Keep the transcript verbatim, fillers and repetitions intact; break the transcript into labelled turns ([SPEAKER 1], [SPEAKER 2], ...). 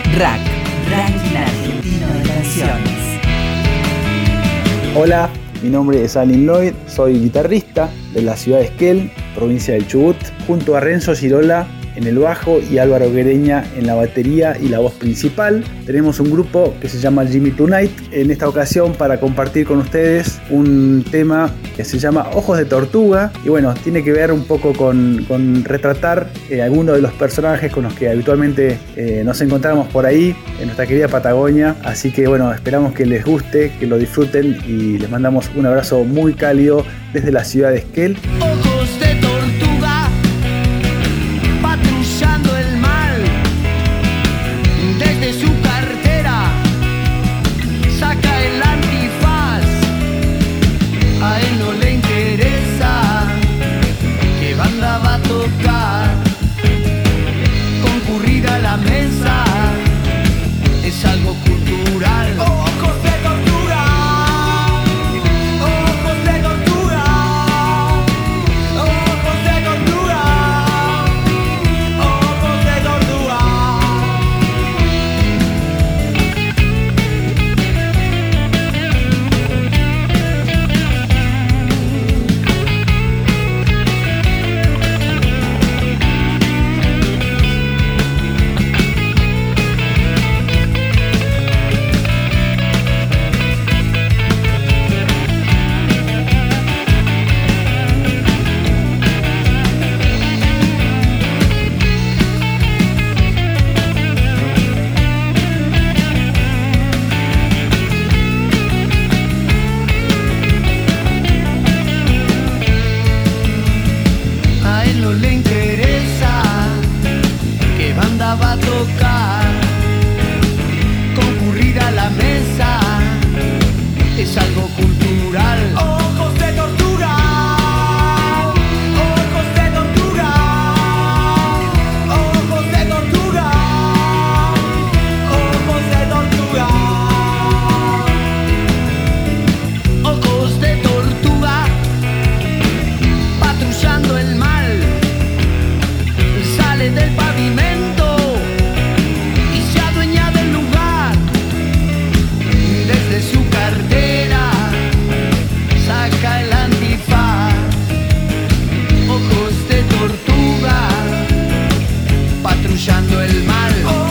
[SPEAKER 1] R A C, Ranking Argentino de Canciones.
[SPEAKER 2] Hola, mi nombre es Alin Lloyd, soy guitarrista de la ciudad de Esquel, provincia del Chubut, junto a Renzo Girola en el bajo y Álvaro Guereña en la batería y la voz principal. Tenemos un grupo que se llama Jimmy Tonight, en esta ocasión para compartir con ustedes un tema que se llama Ojos de Tortuga, y bueno, tiene que ver un poco con, con retratar eh, algunos de los personajes con los que habitualmente eh, nos encontramos por ahí en nuestra querida Patagonia. Así que bueno, esperamos que les guste, que lo disfruten, y les mandamos un abrazo muy cálido desde la ciudad de Esquel.
[SPEAKER 3] Ojos de tortuga, patrullando el mal, desde su cartera saca el antifaz. A él no le interesa qué banda va a tocar, concurrir a la mesa es algo cultural. Ojos de tortuga, ojos de tortuga, ojos de tortuga, ojos de tortuga. A él no le interesa qué banda va a tocar, concurrir a la mesa es algo cultural. Ojos de tortuga, ojos de tortuga, ojos de tortuga, ojos de tortuga, ojos de tortuga, patrullando el mal, sale del pavimento y se adueña del lugar. Desde su cartera saca el antifaz. Ojos de tortuga, patrullando el mal.